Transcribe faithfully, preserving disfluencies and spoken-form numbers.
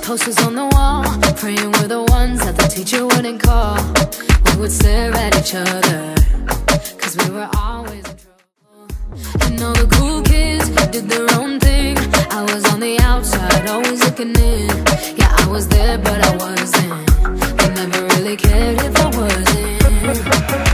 Posters on the wall, praying we're the ones that the teacher wouldn't call. We would stare at each other, cause we were always in trouble. And all the cool kids did their own thing. I was on the outside, always looking in. Yeah, I was there, but I wasn't. They never really cared if I wasn't.